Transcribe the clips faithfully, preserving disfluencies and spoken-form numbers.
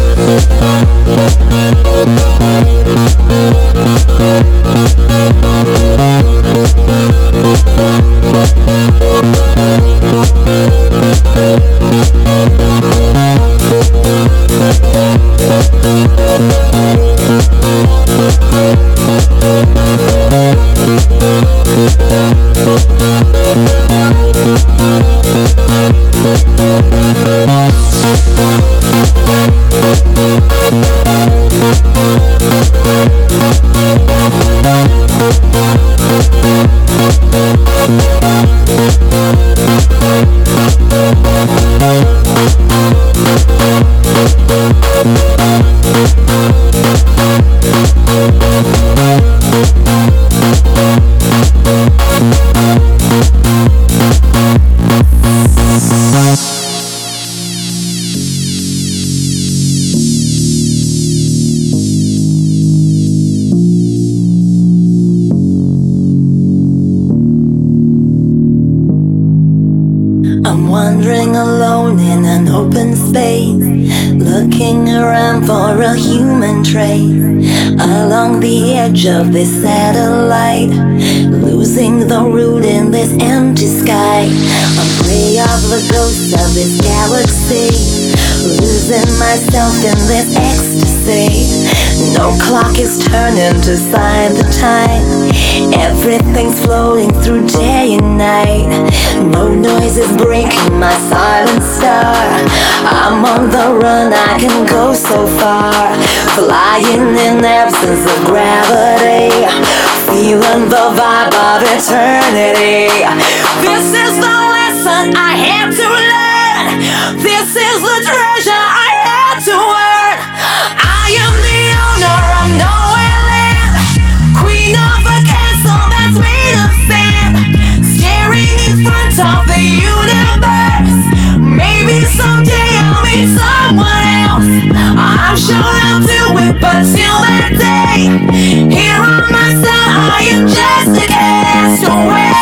I'm wandering alone in an open space, looking around for a human trace. Along the edge of this satellite, losing the route in this empty sky. I'm prey of the ghosts of this galaxy, losing myself in this ecstasy. No clock is turning to sign the time. Everything's flowing through day and night. No noise is breaking my silent star. I'm on the run, I can go so far. Flying in absence of gravity, feeling the vibe of eternity. This is the lesson I had to learn. This is the treasure I had to earn. I am the owner of nowhere land, queen of a castle that's made of sand, staring in front of the universe. Maybe someday I'll meet someone else. I'm sure I'll do it, but till that day, here on my side, I am just a castaway.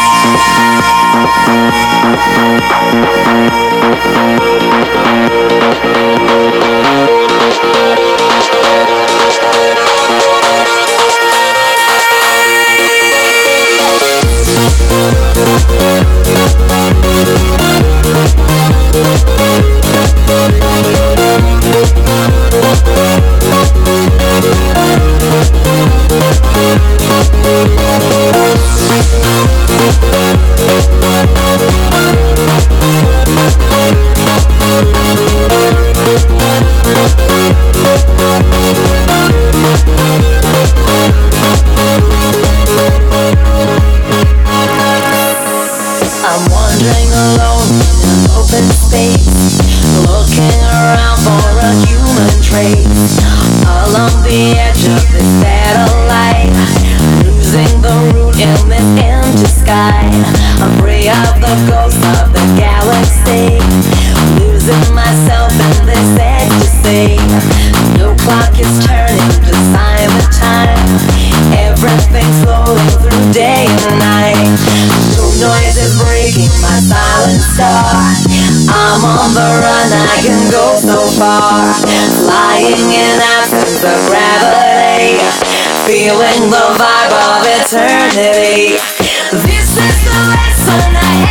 I'm wandering alone in an open space, looking around for a human trace. Along the edge of this satellite, losing the route in this empty sky. I'm free of the ghosts of the galaxy, losing myself in this ecstasy. No clock is turning to sign the time. Everything's flowing through day and night. No noise is breaking my silent star. I'm on the run, I can go so far. Flying in absence of gravity, feeling the vibe of eternity. This is the lesson I